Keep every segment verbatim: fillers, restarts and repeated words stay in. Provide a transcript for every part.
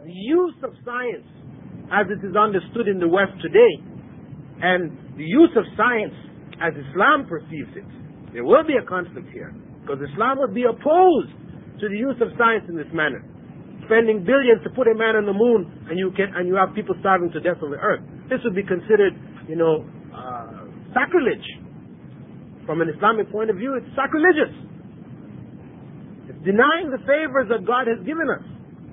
the use of science as it is understood in the West today and the use of science as Islam perceives it, there will be a conflict here, because Islam would be opposed to the use of science in this manner. Spending billions to put a man on the moon, and you can and you have people starving to death on the earth. This would be considered, you know, uh, sacrilege. From an Islamic point of view, it's sacrilegious. It's denying the favors that God has given us.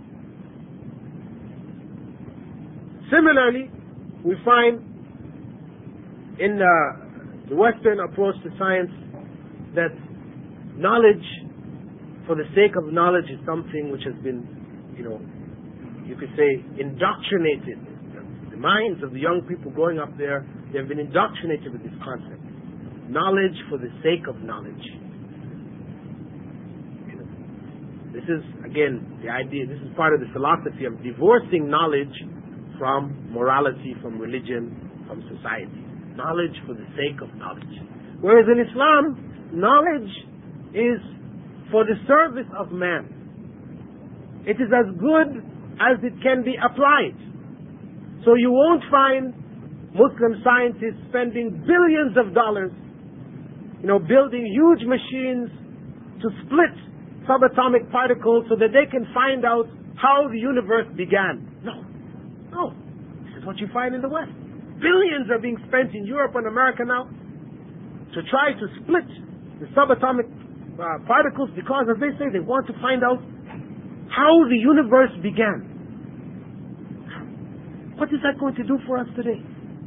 Similarly, we find in uh, the Western approach to science that knowledge for the sake of knowledge is something which has been, you know, you could say indoctrinated. The minds of the young people growing up there, they have been indoctrinated with this concept. Knowledge for the sake of knowledge. You know, this is, again, the idea, this is part of the philosophy of divorcing knowledge from morality, from religion, from society. Knowledge for the sake of knowledge. Whereas in Islam, knowledge is for the service of man. It is as good as it can be applied. So you won't find Muslim scientists spending billions of dollars, you know, building huge machines to split subatomic particles so that they can find out how the universe began. No. No. This is what you find in the West. Billions are being spent in Europe and America now to try to split the subatomic uh, particles because, as they say, they want to find out how the universe began. What is that going to do for us today?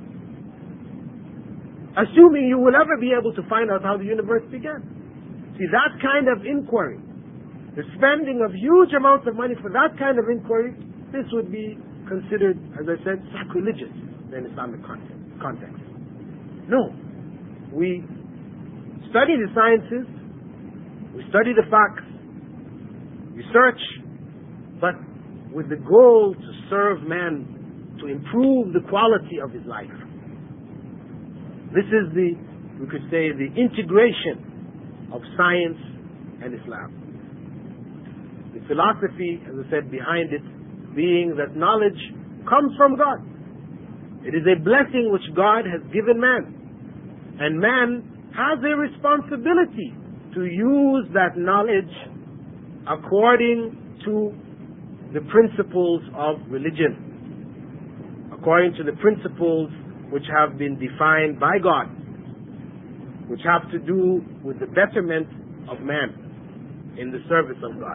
Assuming you will ever be able to find out how the universe began. See, that kind of inquiry, the spending of huge amounts of money for that kind of inquiry, this would be considered, as I said, sacrilegious in Islamic context. No. We study the sciences, we study the facts, research, but with the goal to serve man, to improve the quality of his life. This is the, we could say, the integration of science and Islam. The philosophy, as I said, behind it being that knowledge comes from God. It is a blessing which God has given man. And man has a responsibility to use that knowledge according to the principles of religion, according to the principles which have been defined by God, which have to do with the betterment of man in the service of God.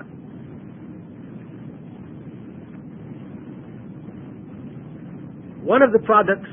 One of the products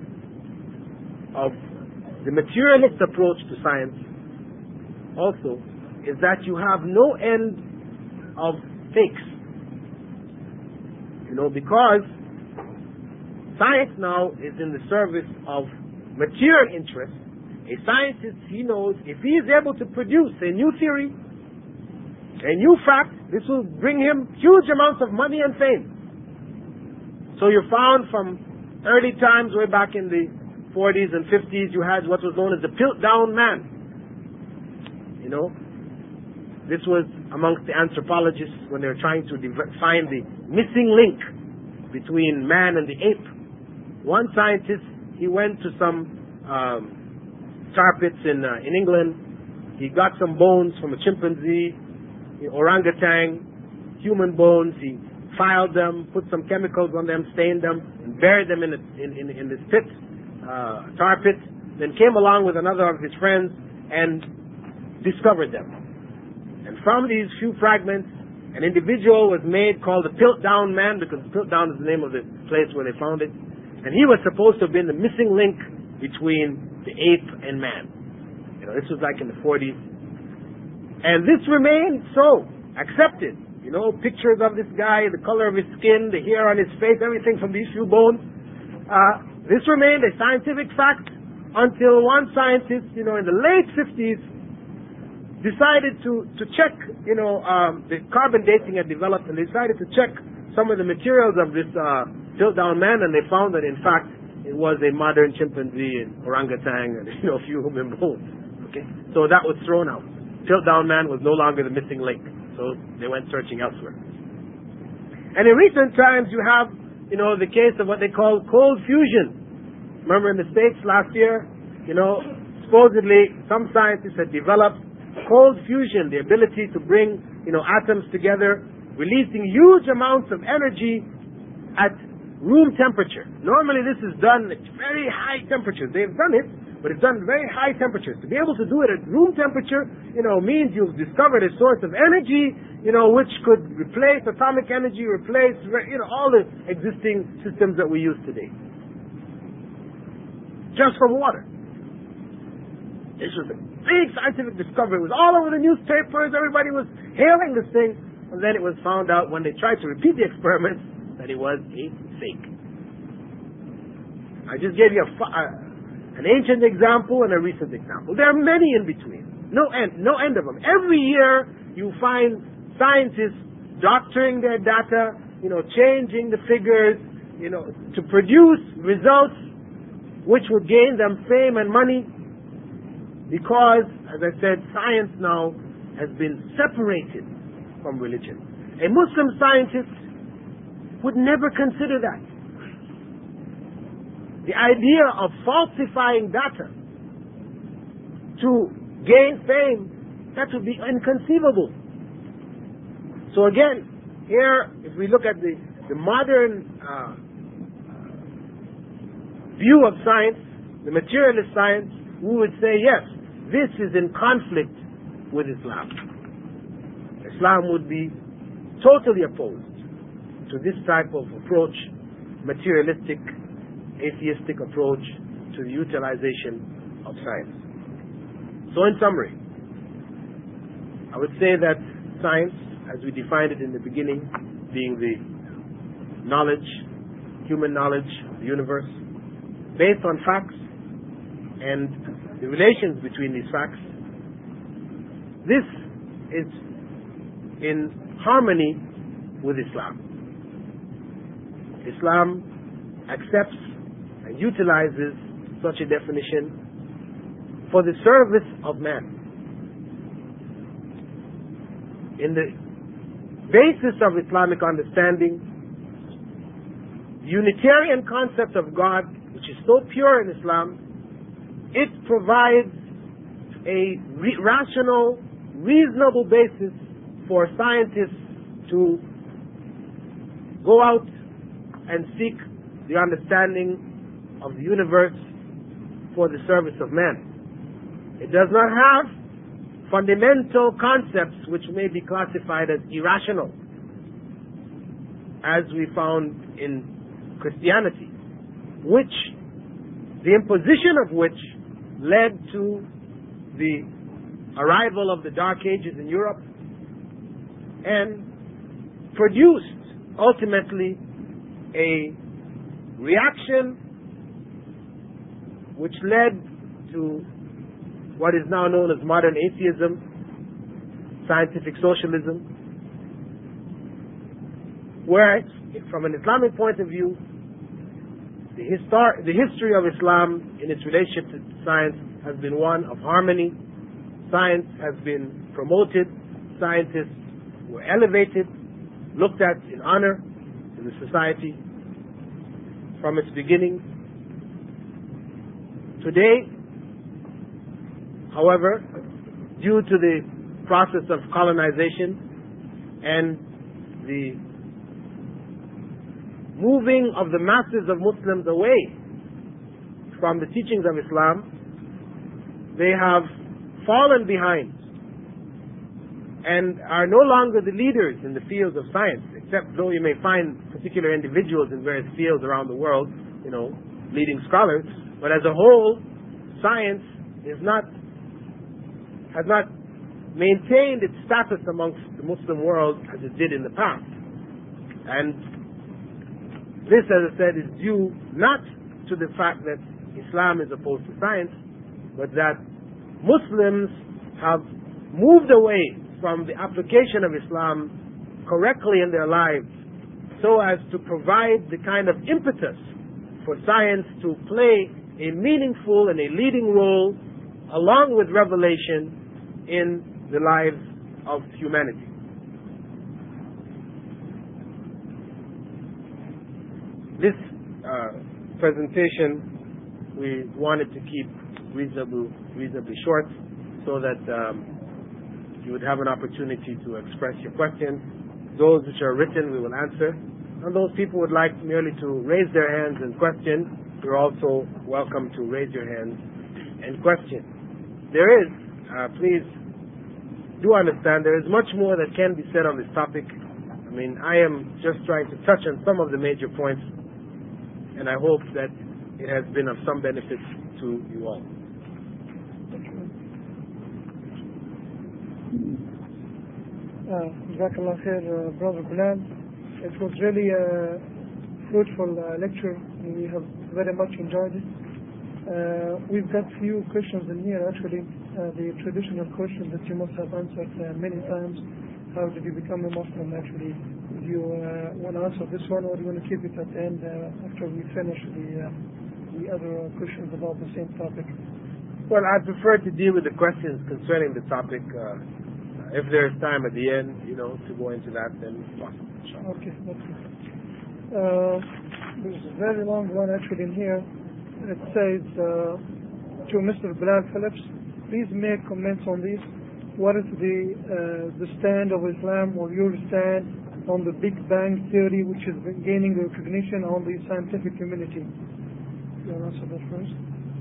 of the materialist approach to science also is that you have no end of fakes. You know, because science now is in the service of material interests. A scientist, he knows if he is able to produce a new theory, a new fact, this will bring him huge amounts of money and fame. So you're found from early times, way back in the forties and fifties, you had what was known as the Piltdown Man. You know, this was amongst the anthropologists when they were trying to find the missing link between man and the ape. One scientist, he went to some um, tar pits in uh, in England. He got some bones from a chimpanzee, orangutan, human bones. He filed them, put some chemicals on them, stained them, and buried them in a, in, in, in this pit, uh, tar pit. Then came along with another of his friends and discovered them. And from these few fragments, an individual was made called the Piltdown Man, because Piltdown is the name of the place where they found it. And he was supposed to have been the missing link between the ape and man. You know, this was like in the forties. And this remained so, accepted. You know, pictures of this guy, the color of his skin, the hair on his face, everything from these few bones. Uh, this remained a scientific fact until one scientist, you know, in the late fifties, decided to, to check, you know, um, the carbon dating had developed, and they decided to check some of the materials of this uh, Piltdown Man, and they found that, in fact, it was a modern chimpanzee and orangutan and, you know, a few human bones. Okay? So that was thrown out. Piltdown Man was no longer the missing link. So they went searching elsewhere. And in recent times, you have, you know, the case of what they call cold fusion. Remember in the States last year, you know, supposedly some scientists had developed cold fusion, the ability to bring, you know, atoms together, releasing huge amounts of energy at room temperature. Normally this is done at very high temperatures. They've done it, but it's done at very high temperatures. To be able to do it at room temperature, you know, means you've discovered a source of energy, you know, which could replace atomic energy, replace, you know, all the existing systems that we use today. Just from water. This was a big scientific discovery. It was all over the newspapers. Everybody was hailing this thing. And then it was found out when they tried to repeat the experiment that it was a fake. I just gave you a, uh, an ancient example and a recent example. There are many in between. No end, no end of them. Every year you find scientists doctoring their data, you know, changing the figures, you know, to produce results which would gain them fame and money, because, as I said, science now has been separated from religion. A Muslim scientist would never consider that. The idea of falsifying data to gain fame, that would be inconceivable. So again, here, if we look at the, the modern uh, view of science, the materialist science, we would say, yes, this is in conflict with Islam. Islam would be totally opposed to this type of approach, materialistic, atheistic approach to the utilization of science. So in summary, I would say that science, as we defined it in the beginning, being the knowledge, human knowledge of the universe, based on facts and the relations between these facts, this is in harmony with Islam. Islam accepts and utilizes such a definition for the service of man. In the basis of Islamic understanding, the Unitarian concept of God, which is so pure in Islam, it provides a re- rational, reasonable basis for scientists to go out and seek the understanding of the universe for the service of man. It does not have fundamental concepts which may be classified as irrational, as we found in Christianity, which the imposition of which led to the arrival of the Dark Ages in Europe and produced ultimately a reaction which led to what is now known as modern atheism, scientific socialism, where, from an Islamic point of view, the, histor- the history of Islam in its relationship to science has been one of harmony. Science has been promoted. Scientists were elevated, looked at in honor in the society from its beginning. Today, however, due to the process of colonization and the moving of the masses of Muslims away from the teachings of Islam, they have fallen behind and are no longer the leaders in the fields of science, except though you may find particular individuals in various fields around the world, you know, leading scholars, but as a whole, science is not, has not maintained its status amongst the Muslim world as it did in the past. And this, as I said, is due not to the fact that Islam is opposed to science, but that Muslims have moved away from the application of Islam correctly in their lives so as to provide the kind of impetus for science to play a meaningful and a leading role along with revelation in the lives of humanity. this uh, presentation we wanted to keep reasonably, reasonably short so that um, you would have an opportunity to express your questions. Those which are written we will answer, and those people would like merely to raise their hands and question, you're also welcome to raise your hands and question. There is, uh, please do understand, there is much more that can be said on this topic. I mean, I am just trying to touch on some of the major points, and I hope that it has been of some benefit to you all. Jazakallah khair, uh, Brother Bilal. It was really a fruitful uh, lecture, and we have very much enjoyed it. Uh, we've got few questions in here, actually. Uh, the traditional question that you must have answered uh, many times. How did you become a Muslim, actually? Do you uh, want to answer this one, or do you want to keep it at the end uh, after we finish the, uh, the other questions about the same topic? Well, I prefer to deal with the questions concerning the topic. Uh, if there's time at the end, you know, to go into that, then possible. Okay, that's good. Uh, there's a very long one actually in here. It says uh, to Mister Bilal Phillips, please make comments on this. What is the uh, the stand of Islam, or your stand on the Big Bang theory, which is gaining recognition on the scientific community? You want to answer that first?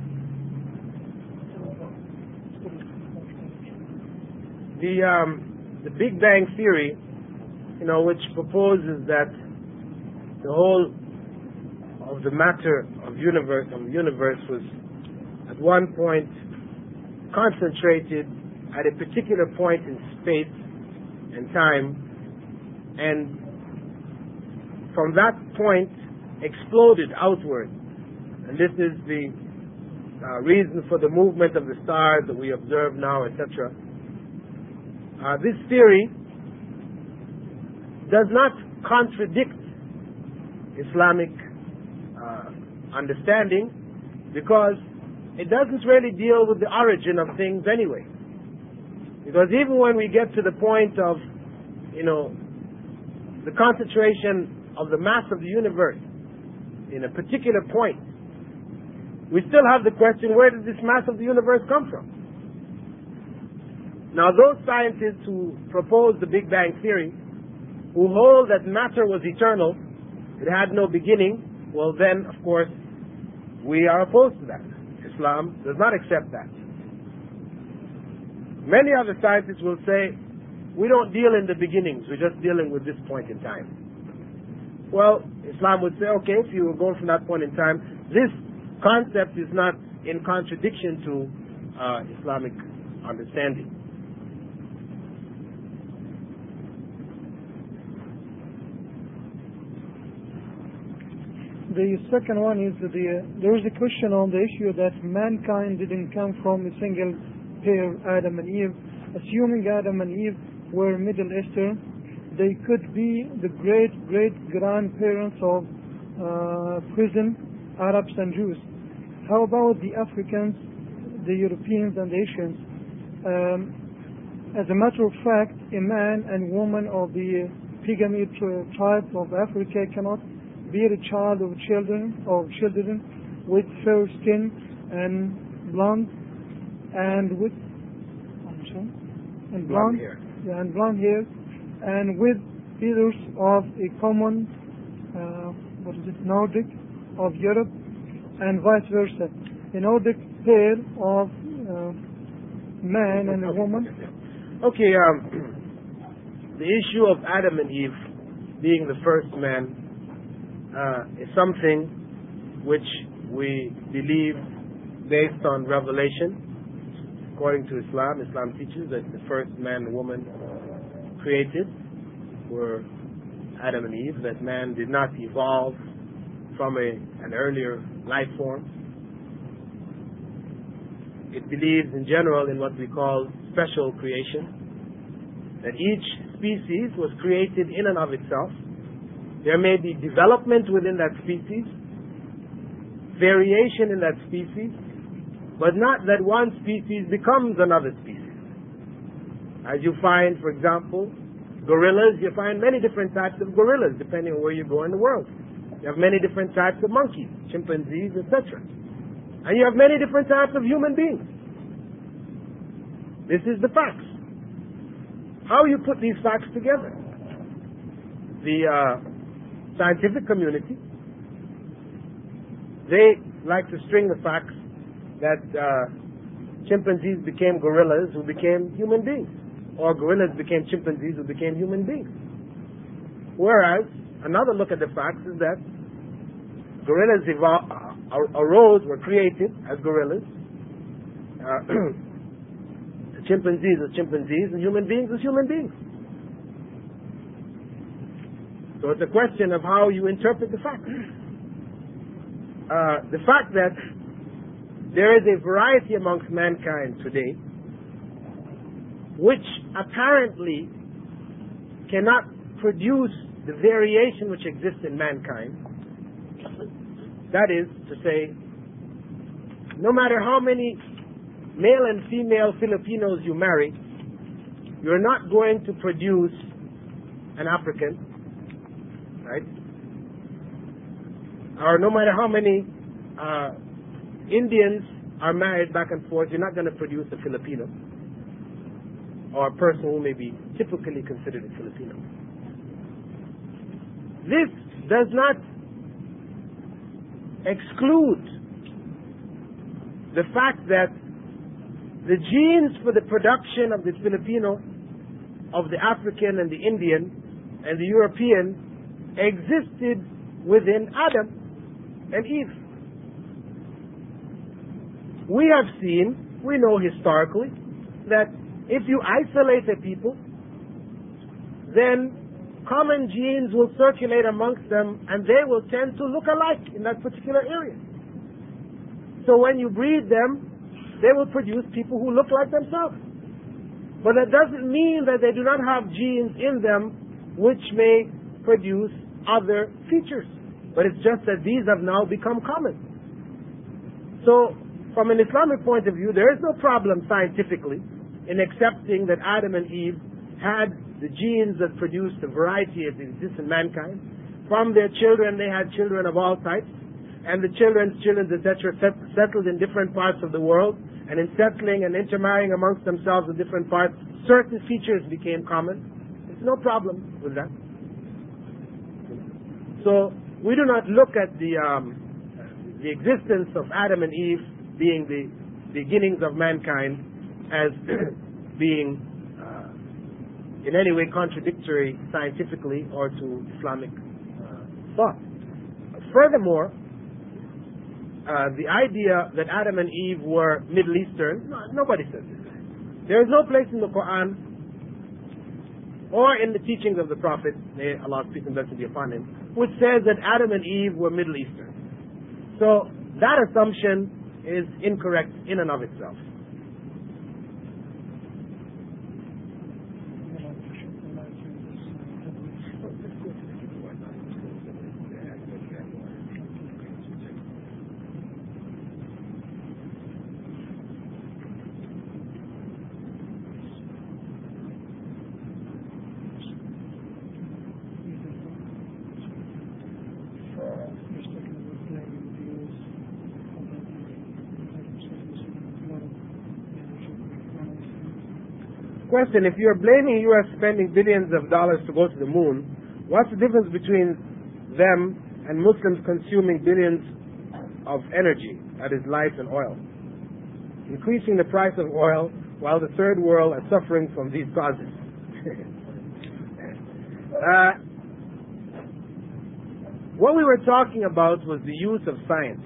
The um, the Big Bang theory, you know, which proposes that the whole of the matter of universe of the universe was at one point concentrated at a particular point in space and time, and from that point exploded outward. And this is the uh, reason for the movement of the stars that we observe now, et cetera. Uh, this theory does not contradict Islamic uh, understanding, because it doesn't really deal with the origin of things anyway. Because even when we get to the point of, you know, the concentration of the mass of the universe in a particular point, we still have the question, where did this mass of the universe come from? Now, those scientists who propose the Big Bang theory, who hold that matter was eternal, it had no beginning, well then, of course, we are opposed to that. Islam does not accept that. Many other scientists will say, we don't deal in the beginnings, we're just dealing with this point in time. Well, Islam would say, okay, if you were going from that point in time, this concept is not in contradiction to uh, Islamic understanding. The second one is the, there is a question on the issue that mankind didn't come from a single pair, Adam and Eve. Assuming Adam and Eve were Middle Eastern, they could be the great great grandparents of uh, prison Arabs and Jews. How about the Africans, the Europeans and the Asians? Um, as a matter of fact, a man and woman of the Pygmy tribe of Africa cannot bear a child of children of children with fair skin and blonde and with I'm sorry, and blonde, blonde hair, yeah, and blonde hair, and with feathers of a common uh, what is it Nordic of Europe, and vice versa. A Nordic pair of uh, man and a woman. Okay, um, the issue of Adam and Eve being the first man Uh, is something which we believe based on revelation. According to Islam, Islam teaches that the first man and woman created were Adam and Eve, that man did not evolve from a, an earlier life form. It believes in general in what we call special creation, that each species was created in and of itself. There may be development within that species, variation in that species, but not that one species becomes another species. As you find, for example, gorillas, you find many different types of gorillas depending on where you go in the world. You have many different types of monkeys, chimpanzees, et cetera. And you have many different types of human beings. This is the facts. How you put these facts together? The uh, scientific community, they like to string the facts that uh, chimpanzees became gorillas who became human beings, or gorillas became chimpanzees who became human beings. Whereas, another look at the facts is that gorillas evolved, arose, were created as gorillas, uh, chimpanzees as chimpanzees, and human beings as human beings. So it's a question of how you interpret the facts. Uh, the fact that there is a variety amongst mankind today which apparently cannot produce the variation which exists in mankind. That is to say, no matter how many male and female Filipinos you marry, you're not going to produce an African, right? Or no matter how many uh, Indians are married back and forth, you're not going to produce a Filipino or a person who may be typically considered a Filipino. This does not exclude the fact that the genes for the production of the Filipino, of the African and the Indian and the European existed within Adam and Eve. We have seen, we know historically, that if you isolate a people, then common genes will circulate amongst them and they will tend to look alike in that particular area. So when you breed them, they will produce people who look like themselves. But that doesn't mean that they do not have genes in them which may produce other features. But it's just that these have now become common. So from an Islamic point of view, there is no problem scientifically in accepting that Adam and Eve had the genes that produced a variety that exists in mankind. From their children, they had children of all types, and the children's children, et cetera, settled in different parts of the world, and in settling and intermarrying amongst themselves in different parts, certain features became common. There's no problem with that. So we do not look at the um, the existence of Adam and Eve being the beginnings of mankind as being uh, in any way contradictory scientifically or to Islamic uh, thought. Furthermore, uh, the idea that Adam and Eve were Middle Eastern, no, nobody says this. There is no place in the Quran or in the teachings of the Prophet, may Allah's peace and blessing be upon him, which says that Adam and Eve were Middle Eastern. So that assumption is incorrect in and of itself. Question, if you're blaming U S spending billions of dollars to go to the moon, what's the difference between them and Muslims consuming billions of energy, that is light and oil, increasing the price of oil while the third world are suffering from these causes? uh, what we were talking about was the use of science.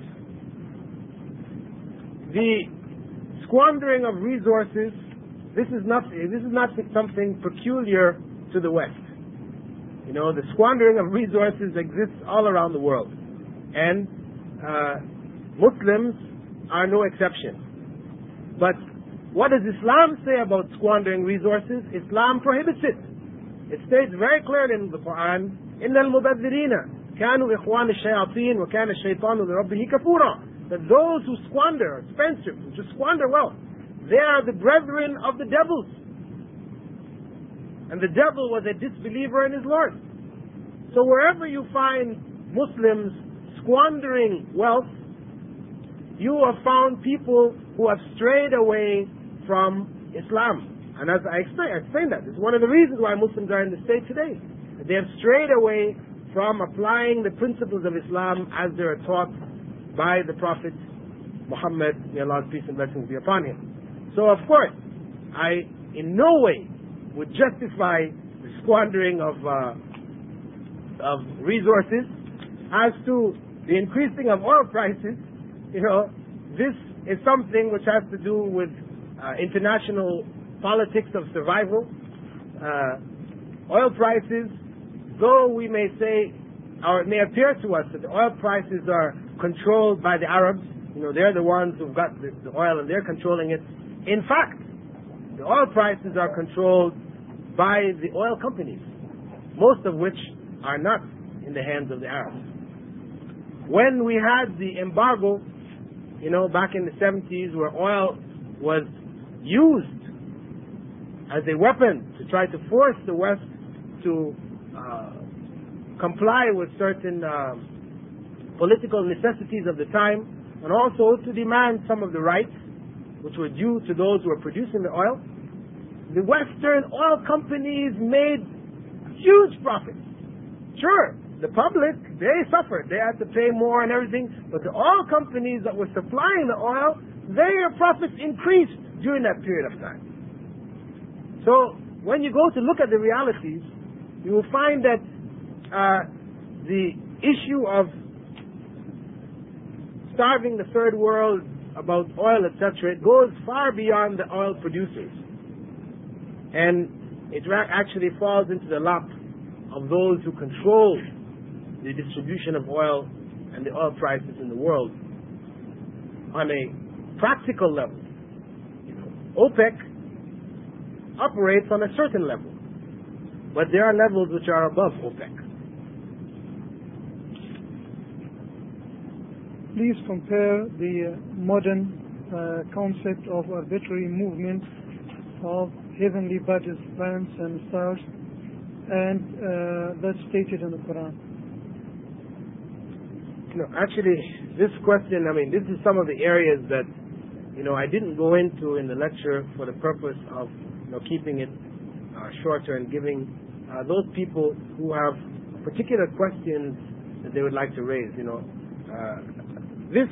The squandering of resources. This is not this is not something peculiar to the West. You know, the squandering of resources exists all around the world, and uh, Muslims are no exception. But what does Islam say about squandering resources? Islam prohibits it. It states very clearly in the Quran, إِنَّ الْمُبَذِّرِينَ كَانُوا إِخْوَانَ الشَّيَاطِينَ وَكَانَ الشَّيْطَانُ لِرَبِّهِ كَفُورًا. That those who squander, expensive, who just squander wealth, they are the brethren of the devils. And the devil was a disbeliever in his Lord. So wherever you find Muslims squandering wealth, you have found people who have strayed away from Islam. And as I explained, I explained that. It's one of the reasons why Muslims are in the state today. They have strayed away from applying the principles of Islam as they are taught by the Prophet Muhammad, may Allah's peace and blessings be upon him. So of course, I in no way would justify the squandering of uh, of resources. As to the increasing of oil prices, you know, this is something which has to do with uh, international politics of survival. Uh, oil prices, though we may say, or it may appear to us that the oil prices are controlled by the Arabs, you know, they're the ones who've got the, the oil and they're controlling it. In fact, the oil prices are controlled by the oil companies, most of which are not in the hands of the Arabs. When we had the embargo, you know, back in the seventies, where oil was used as a weapon to try to force the West to uh, comply with certain uh, political necessities of the time, and also to demand some of the rights which were due to those who were producing the oil, the Western oil companies made huge profits. Sure, the public, they suffered. They had to pay more and everything, but the oil companies that were supplying the oil, their profits increased during that period of time. So when you go to look at the realities, you will find that uh, the issue of starving the third world about oil, et cetera, it goes far beyond the oil producers. And it actually falls into the lap of those who control the distribution of oil and the oil prices in the world. On a practical level, you know, OPEC operates on a certain level, but there are levels which are above OPEC. Please compare the modern uh, concept of arbitrary movement of heavenly bodies, planets and stars, and uh, that's stated in the Quran. No, actually, this question, I mean, this is some of the areas that, you know, I didn't go into in the lecture for the purpose of, you know, keeping it uh, shorter and giving uh, those people who have particular questions that they would like to raise, you know. Uh, this,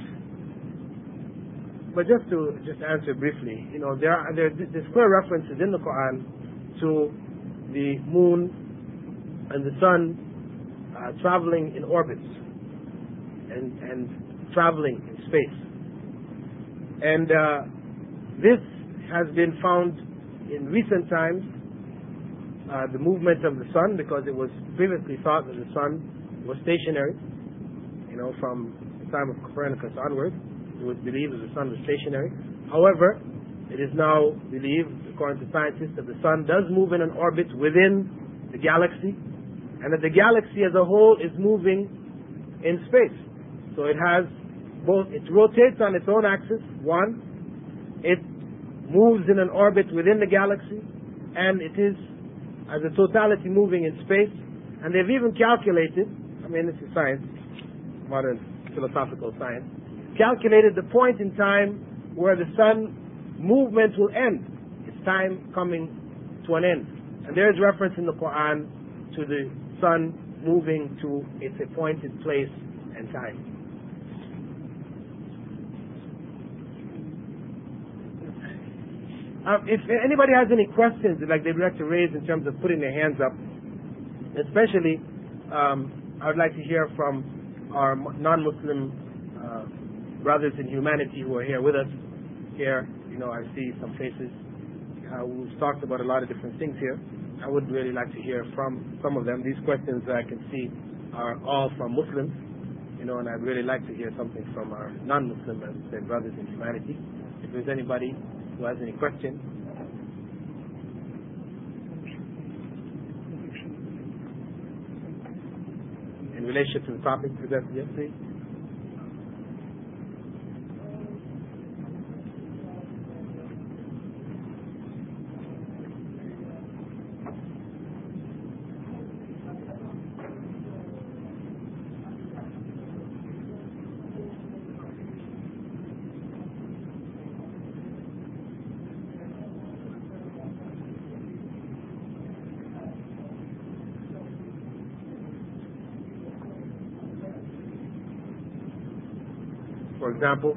but just to just answer briefly, you know, there are there, there's clear references in the Quran to the moon and the sun uh, traveling in orbits and, and traveling in space. And uh, this has been found in recent times, uh, the movement of the sun, because it was previously thought that the sun was stationary, you know, from the time of Copernicus onwards. It was believed that the sun was stationary. However, it is now believed, according to scientists, that the sun does move in an orbit within the galaxy, and that the galaxy as a whole is moving in space. So it has both, it rotates on its own axis, one, it moves in an orbit within the galaxy, and it is as a totality moving in space. And they've even calculated, I mean this is science, modern philosophical science, calculated the point in time where the sun movement will end. It's time coming to an end. And there is reference in the Quran to the sun moving to its appointed place and time. Um, if anybody has any questions that like they'd like to raise in terms of putting their hands up, especially um, I would like to hear from our non-Muslim uh, brothers in humanity who are here with us. Here, you know, I see some faces. Uh, we've talked about a lot of different things here. I would really like to hear from some of them. These questions that I can see are all from Muslims, you know, and I'd really like to hear something from our non-Muslim, as I said, brothers in humanity. If there's anybody who has any questions. In relation to the topic presented yesterday. for example.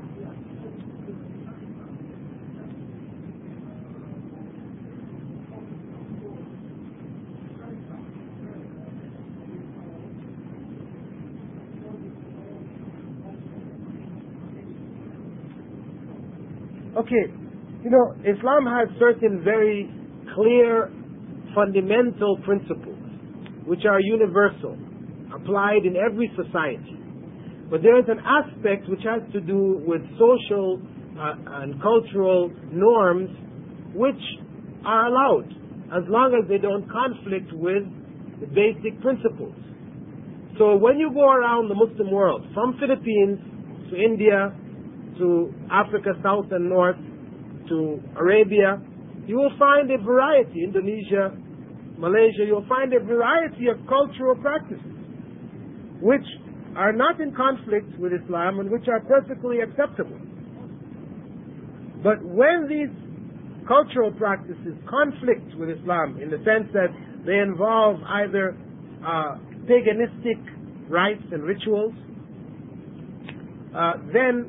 Okay, you know, Islam has certain very clear fundamental principles which are universal, applied in every society. But there is an aspect which has to do with social uh, and cultural norms which are allowed as long as they don't conflict with the basic principles. So when you go around the Muslim world, from Philippines to India, to Africa South and North, to Arabia, you will find a variety, Indonesia, Malaysia, you'll find a variety of cultural practices which are not in conflict with Islam and which are perfectly acceptable. But when these cultural practices conflict with Islam in the sense that they involve either uh, paganistic rites and rituals, uh, then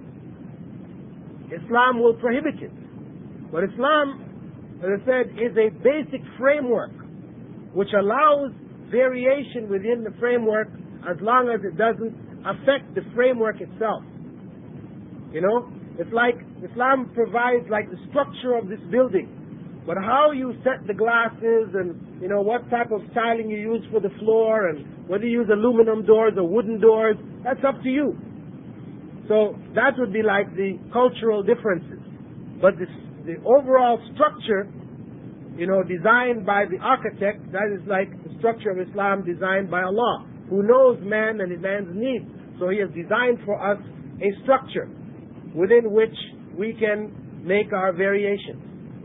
Islam will prohibit it. But Islam, as I said, is a basic framework which allows variation within the framework as long as it doesn't affect the framework itself. You know, it's like Islam provides like the structure of this building, but how you set the glasses and, you know, what type of tiling you use for the floor and whether you use aluminum doors or wooden doors, that's up to you. So that would be like the cultural differences. But this, the overall structure, you know, designed by the architect, that is like the structure of Islam designed by Allah, who knows man and man's needs. So He has designed for us a structure within which we can make our variations.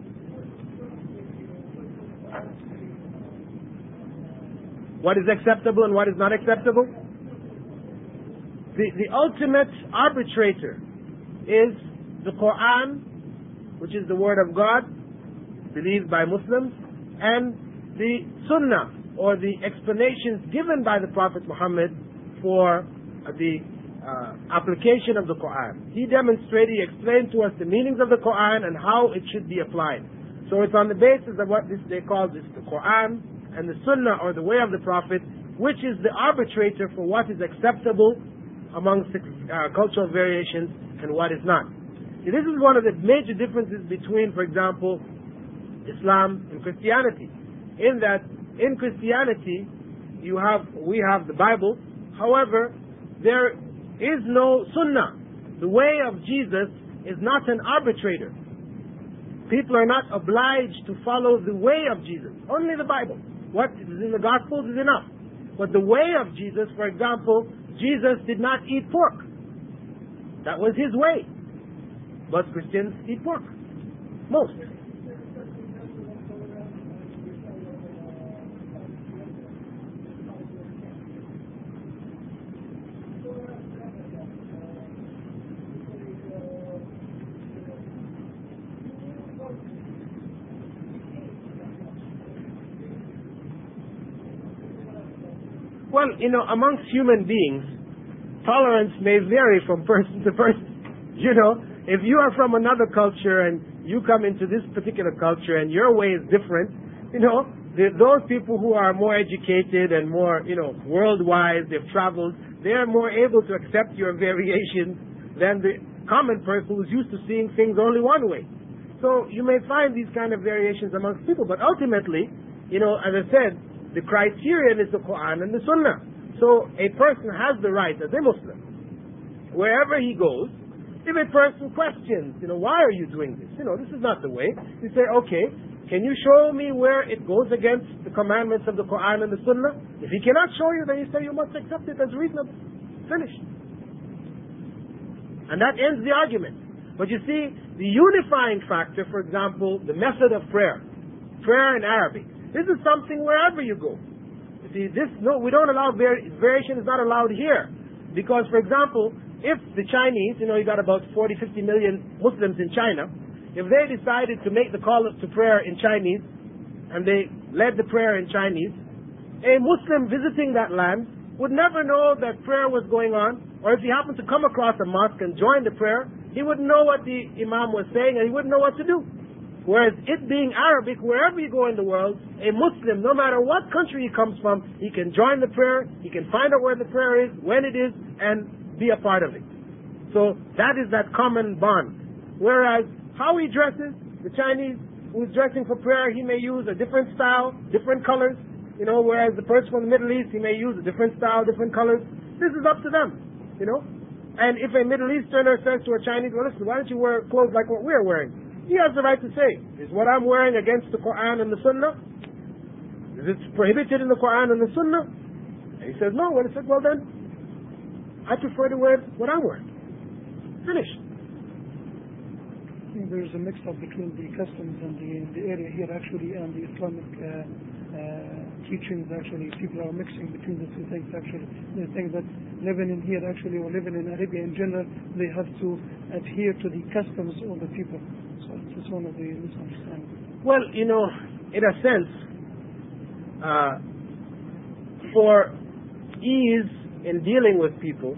What is acceptable and what is not acceptable? The, the ultimate arbitrator is the Quran, which is the Word of God, believed by Muslims, and the Sunnah, or the explanations given by the Prophet Muhammad for the uh, application of the Quran. He demonstrated, he explained to us the meanings of the Quran and how it should be applied. So it's on the basis of what this, they call this, the Quran and the Sunnah, or the way of the Prophet, which is the arbitrator for what is acceptable amongst uh, cultural variations and what is not. See, this is one of the major differences between, for example, Islam and Christianity, in that in Christianity you have we have the Bible. However, there is no Sunnah. The way of Jesus is not an arbitrator. People are not obliged to follow the way of Jesus. Only the Bible. What is in the Gospels is enough. But the way of Jesus, for example, Jesus did not eat pork. That was His way. But Christians eat pork. Most. Well, you know, amongst human beings, tolerance may vary from person to person. You know, if you are from another culture and you come into this particular culture and your way is different, you know, the, those people who are more educated and more, you know, worldwide, they've traveled, they're more able to accept your variations than the common person who's used to seeing things only one way. So you may find these kind of variations amongst people, but ultimately, you know, as I said, the criterion is the Quran and the Sunnah. So a person has the right as a Muslim, wherever he goes, if a person questions, you know, why are you doing this? You know, this is not the way. You say, okay, can you show me where it goes against the commandments of the Quran and the Sunnah? If he cannot show you, then you say you must accept it as reasonable. Finished. And that ends the argument. But you see, the unifying factor, for example, the method of prayer, prayer in Arabic. This is something wherever you go. You see, this, no, we don't allow, vari variation is not allowed here. Because, for example, if the Chinese, you know, you got about forty, fifty million Muslims in China, if they decided to make the call to prayer in Chinese, and they led the prayer in Chinese, a Muslim visiting that land would never know that prayer was going on Or if he happened to come across a mosque and join the prayer, he wouldn't know what the imam was saying and he wouldn't know what to do. Whereas it being Arabic, wherever you go in the world, a Muslim, no matter what country he comes from, he can join the prayer, he can find out where the prayer is, when it is, and be a part of it. So that is that common bond. Whereas how he dresses, the Chinese who's dressing for prayer, he may use a different style, different colors, you know, whereas the person from the Middle East, he may use a different style, different colors. This is up to them, you know. And if a Middle Easterner says to a Chinese, well, listen, why don't you wear clothes like what we're wearing? He has the right to say, is what I'm wearing against the Quran and the Sunnah? Is it prohibited in the Quran and the Sunnah? And he says, no. Well, he said, well then, I prefer to wear what I'm wearing. Finished. I think there's a mix-up between the customs and the, the area here actually and the Islamic uh, uh, teachings actually. People are mixing between the two things actually. They think that living in here actually or living in Arabia in general, they have to adhere to the customs of the people. So it's one of the misunderstandings. Well, you know, in a sense, uh, for ease in dealing with people,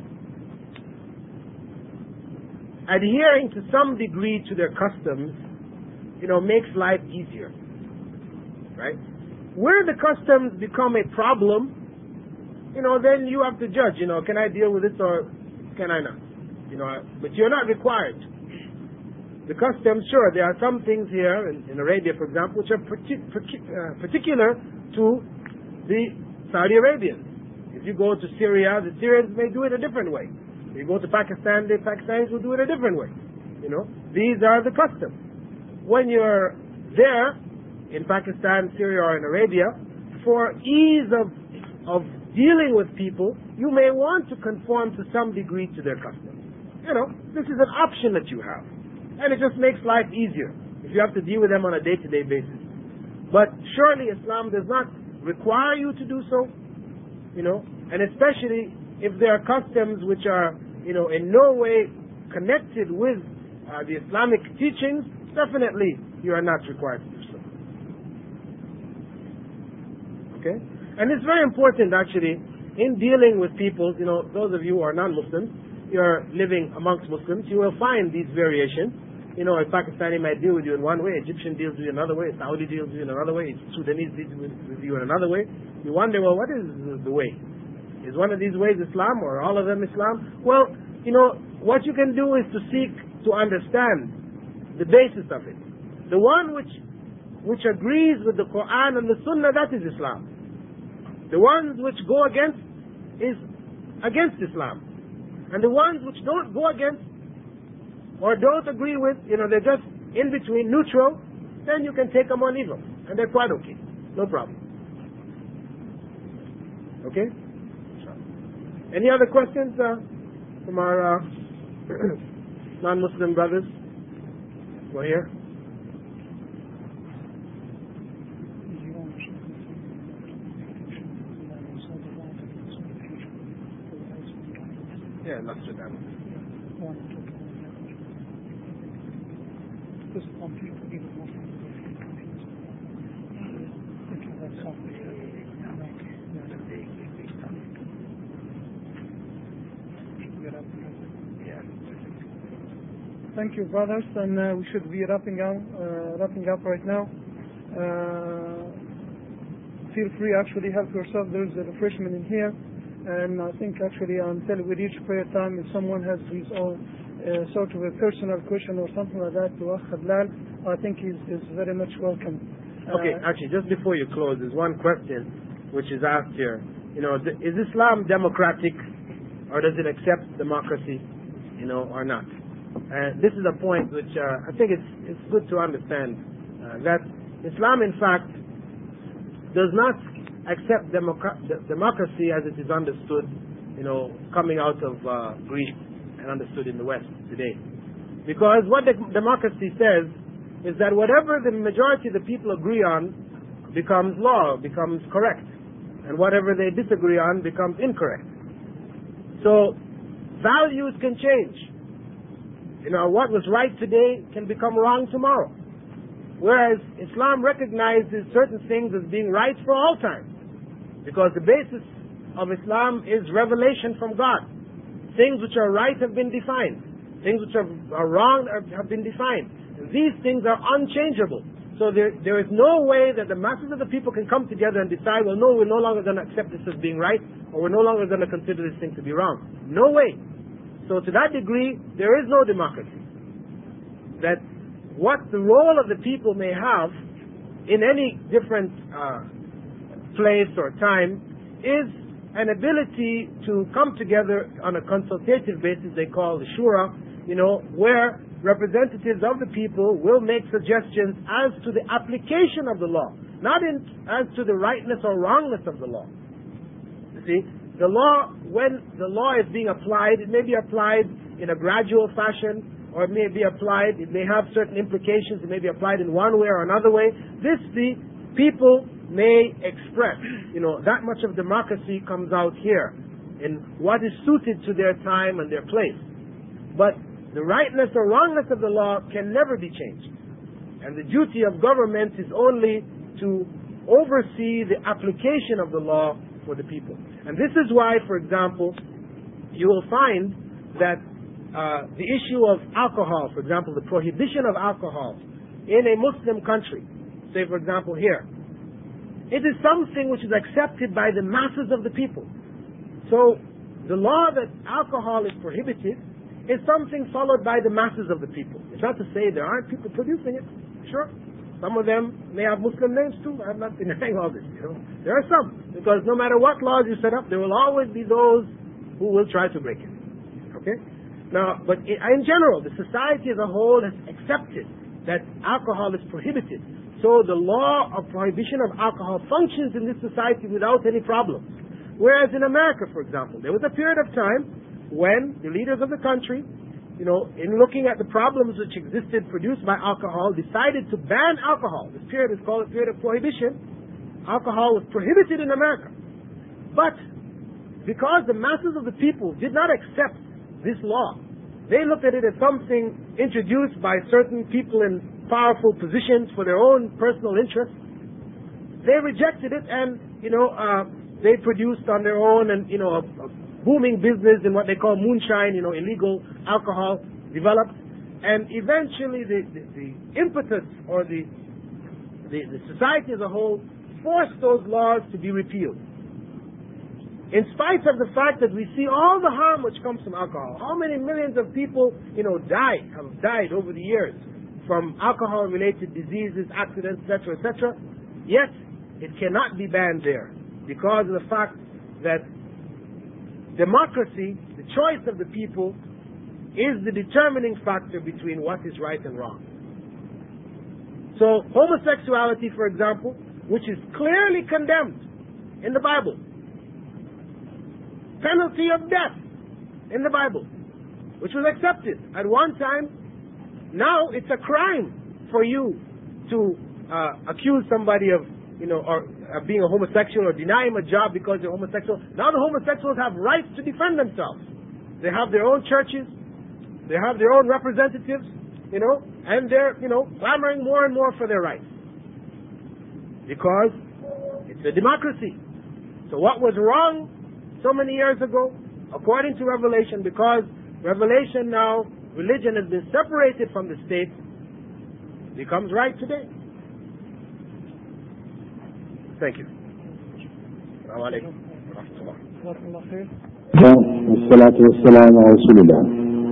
adhering to some degree to their customs, you know, makes life easier, right? Where the customs become a problem, you know, then you have to judge, you know, can I deal with this or can I not? You know, but you're not required. The customs, sure, there are some things here in, in Arabia, for example, which are partic uh, particular to the Saudi Arabians. If you go to Syria, the Syrians may do it a different way. If you go to Pakistan, the Pakistanis will do it a different way. You know, these are the customs. When you're there in Pakistan, Syria, or in Arabia, for ease of of dealing with people, you may want to conform to some degree to their customs. You know, this is an option that you have. And it just makes life easier if you have to deal with them on a day-to-day basis. But surely Islam does not require you to do so, you know, and especially if there are customs which are, you know, in no way connected with uh, the Islamic teachings, definitely you are not required to do so. Okay? And it's very important actually in dealing with people, you know, those of you who are non-Muslims, you're living amongst Muslims, you will find these variations. You know, a Pakistani might deal with you in one way, Egyptian deals with you another way, Saudi deals with you in another way, Sudanese deals with you in another way. You wonder, well, what is the way? Is one of these ways Islam or all of them Islam? Well, you know, what you can do is to seek to understand the basis of it. The one which which agrees with the Quran and the Sunnah, that is Islam. The ones which go against is against Islam. And the ones which don't go against or don't agree with, you know, they're just in between, neutral, then you can take them on evil. And they're quite okay. No problem. Okay? Any other questions uh, from our uh, non-Muslim brothers who are here? Yeah, Nostradamus. Thank you, brothers, and uh, we should be wrapping up, uh, wrapping up right now. Uh, feel free, actually, help yourself. There's a refreshment in here, and I think actually until we reach prayer time, if someone has his own uh, sort of a personal question or something like that to Akh Adlan, I think he's, he's very much welcome. Uh, okay, actually, just before you close, there's one question which is asked here. You know, is Islam democratic, or does it accept democracy, you know, or not? And this is a point which uh, I think it's it's good to understand uh, that Islam, in fact, does not accept democ- democracy as it is understood, you know, coming out of uh, Greece and understood in the West today. Because what the democracy says is that whatever the majority of the people agree on becomes law, becomes correct, and whatever they disagree on becomes incorrect. So values can change. You know, what was right today can become wrong tomorrow. Whereas Islam recognizes certain things as being right for all time. Because the basis of Islam is revelation from God. things which are right have been defined. Things which are, are wrong are, have been defined. These things are unchangeable. So there, there is no way that the masses of the people can come together and decide, well, no, we're no longer going to accept this as being right, or we're no longer going to consider this thing to be wrong. No way. So to that degree, there is no democracy. That what the role of the people may have in any different uh, place or time is an ability to come together on a consultative basis, they call the shura, you know, where representatives of the people will make suggestions as to the application of the law, not in, as to the rightness or wrongness of the law. You see, the law, when the law is being applied, it may be applied in a gradual fashion, or it may be applied, it may have certain implications, it may be applied in one way or another way. This the people may express. You know, that much of democracy comes out here in what is suited to their time and their place. But the rightness or wrongness of the law can never be changed. And the duty of government is only to oversee the application of the law for the people. And this is why, for example, you will find that uh, the issue of alcohol, for example, the prohibition of alcohol in a Muslim country, say for example here, it is something which is accepted by the masses of the people. So the law that alcohol is prohibited is something followed by the masses of the people. It's not to say there aren't people producing it. Sure. Some of them may have Muslim names too. I'm not denying all this, you know. There are some. Because no matter what laws you set up, there will always be those who will try to break it. Okay? Now, but in general, the society as a whole has accepted that alcohol is prohibited. So the law of prohibition of alcohol functions in this society without any problems. Whereas in America, for example, there was a period of time when the leaders of the country, you know, in looking at the problems which existed produced by alcohol, decided to ban alcohol. This period is called a period of prohibition. Alcohol was prohibited in America. But because the masses of the people did not accept this law, they looked at it as something introduced by certain people in powerful positions for their own personal interests. They rejected it, and, you know, uh, they produced on their own, and, you know, a, a booming business in what they call moonshine, you know, illegal alcohol developed, and eventually the, the, the impetus or the, the the society as a whole forced those laws to be repealed. In spite of the fact that we see all the harm which comes from alcohol, how many millions of people, you know, died, have died over the years from alcohol-related diseases, accidents, et cetera, et cetera. Yet it cannot be banned there because of the fact that democracy, the choice of the people, is the determining factor between what is right and wrong. So homosexuality, for example, which is clearly condemned in the Bible, penalty of death in the Bible, which was accepted at one time, now it's a crime for you to uh, accuse somebody of, you know, or uh, being a homosexual or deny him a job because they're homosexual. Now the homosexuals have rights to defend themselves. They have their own churches, they have their own representatives, you know, and they're, you know, clamoring more and more for their rights. Because it's a democracy. So what was wrong so many years ago, according to Revelation, because Revelation now, religion has been separated from the state, becomes right today. Thank you. Assalamu alaikum wa rahmatullah. Wassalatu wassalamu ala Rasulillah.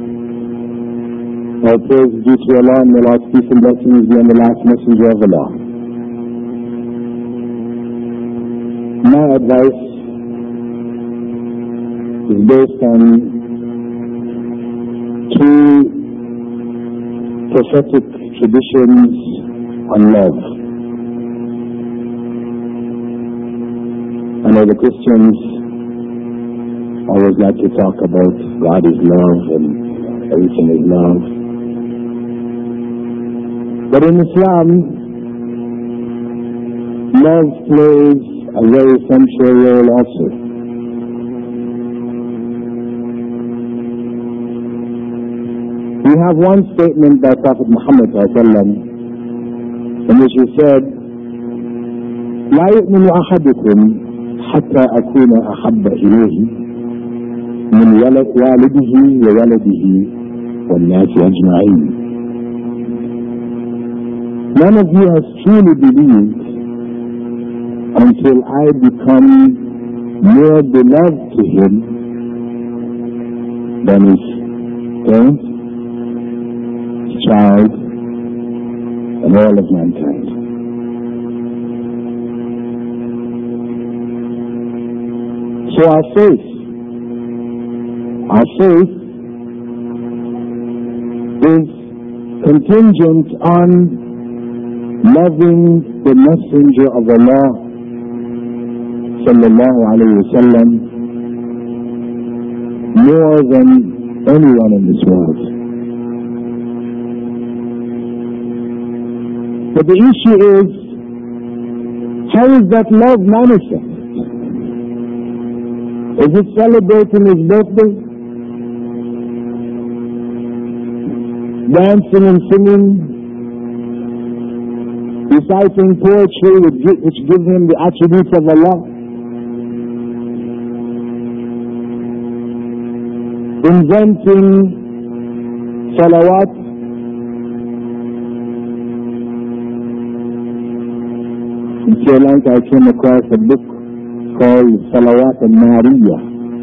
All praise due to Allah, and may Allah's peace and blessings be on the last messenger of Allah. My advice is based on two prophetic traditions on love. I know the Christians always like to talk about God is love and everything is love. But in Islam, love plays a very central role also. We have one statement by Prophet Muhammad in which he said, لا يؤمن أحدكم حتى أكون أحب إليه من ولد والده وولده والناس أجمعين. None of you has truly believed until I become more beloved to him than his parents, his child, and all of mankind. So our faith, our faith is contingent on loving the Messenger of Allah sallallahu alayhi wa sallam more than anyone in this world. But the issue is, how is that love manifest? Is it celebrating his birthday? Dancing and singing? Reciting poetry which gives him the attributes of Allah? Inventing salawat? In Sri Lanka I came across a book called Salawat al-Mariya.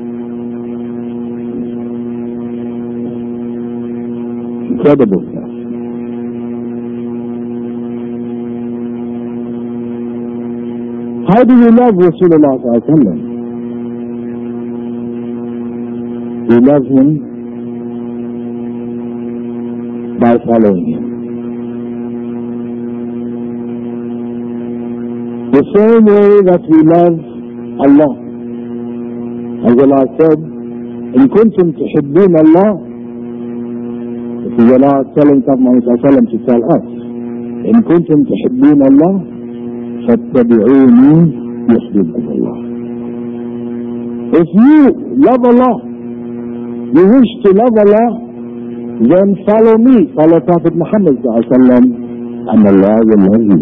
Incredible stuff. How do you love Rasulullah sallallahu alaihi wasallam? We love him by following him. The same way that we love Allah. As Allah said, إن كنتم تحبون الله, this is Allah telling Prophet Muhammad sallallahu alaihi wasallam to tell us, إن كنتم تحبون الله فاتبعوني يحببكم الله. If you love Allah, you wish to love Allah, then follow me, follow Prophet Muhammad sallallahu alaihi wasallam, and Allah will love you.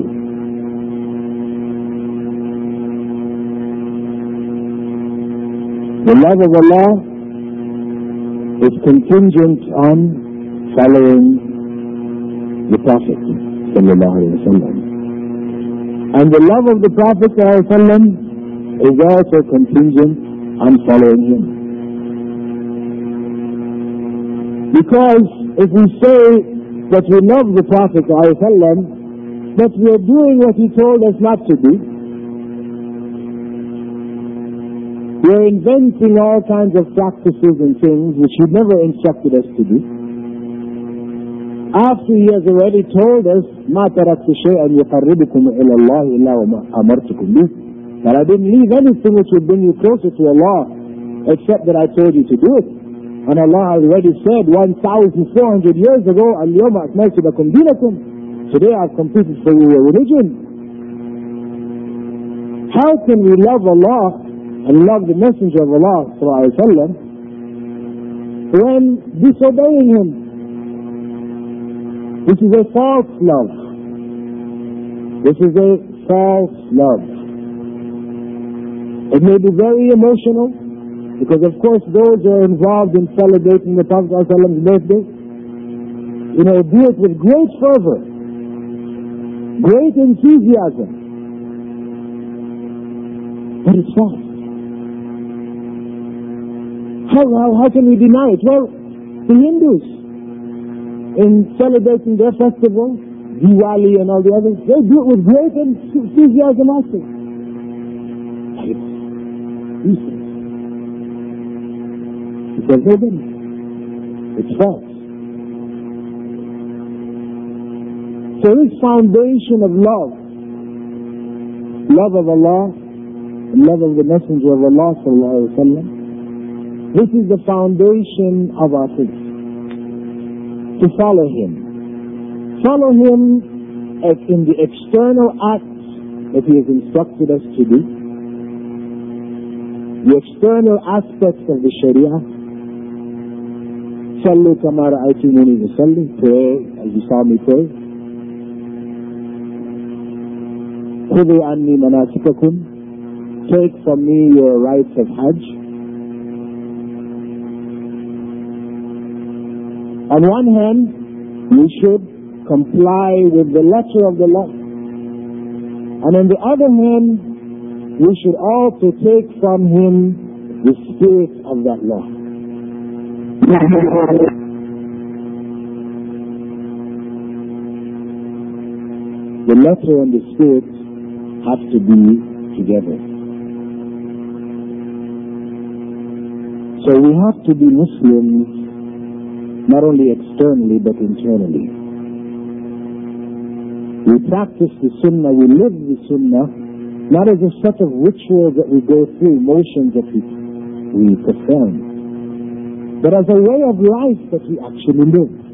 The love of Allah is contingent on following the Prophet sallallahu alaihi wasallam, and the love of the Prophet sallallahu alaihi wasallam is also contingent on following him. Because if we say that we love the Prophet sallallahu alaihi wasallam, but we are doing what he told us not to do, we are inventing all kinds of practices and things which he never instructed us to do, after he has already told us, مَا تَرَكْتُ شَيْئًا يُقَرِّبُكُمْ إِلَى اللَّهِ إِلَّا وَمَا أَمَرْتُكُمْ بِهِ, that I didn't leave anything which would bring you closer to Allah except that I told you to do it. And Allah has already said one thousand four hundred years ago, الْيَوْمَ أَكْمَلْتُ لَكُمْ دِينَكُمْ, today I've completed for you your religion. How can we love Allah and love the Messenger of Allah sallallahu alaihi wasallam when disobeying him? This is a false love. This is a false love. It may be very emotional, because of course those who are involved in celebrating the Prophet sallallahu alaihi wasallam's birthday, you know, do it with great fervor, great enthusiasm. But it's false. How, how, how can we deny it? Well, the Hindus, in celebrating their festival, Diwali and all the others, they do it with great enthusiasm also. It's useless. Because they didn't. It's false. So this foundation of love, love of Allah, and love of the Messenger of Allah sallallahu alaihi wasallam, this is the foundation of our faith. To follow him. Follow him in the external acts that he has instructed us to do. The external aspects of the Sharia. Sallu kama ra'aytumuni usalli, pray as you saw me pray. Khudhu anni manasikakum, take from me your rites of Hajj. On one hand, we should comply with the letter of the law. And on the other hand, we should also take from him the spirit of that law. The letter and the spirit have to be together. So we have to be Muslims not only externally but internally. We practice the Sunnah, we live the Sunnah, not as a set of rituals that we go through, motions that we, we perform, but as a way of life that we actually live.